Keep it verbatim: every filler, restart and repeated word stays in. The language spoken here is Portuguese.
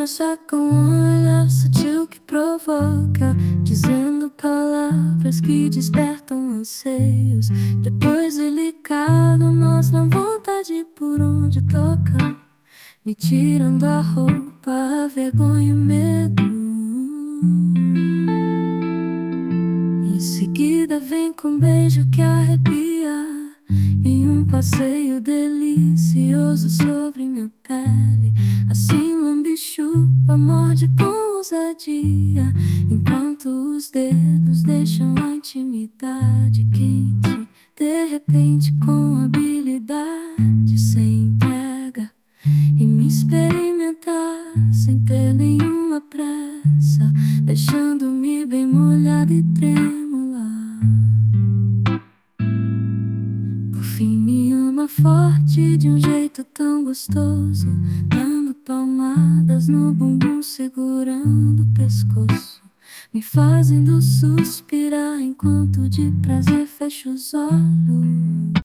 começa com um olhar sutil que provoca, dizendo palavras que despertam anseios. Depois delicado mostra vontade por onde toca, me tirando a roupa, a vergonha e o medo. Em seguida vem com um beijo que arrepia, em um passeio delicioso sobre minha pele. Assim lambe, chupa, morde com ousadia, enquanto os dedos deixam a intimidade quente. De repente, com habilidade, se entrega e me experimentar sem ter nenhuma pressa, deixando-me bem molhada e trêmula. Por fim me ama forte de um jeito tão gostoso, dando palmadas no bumbum, segurando o pescoço, me fazendo suspirar enquanto de prazer fecho os olhos.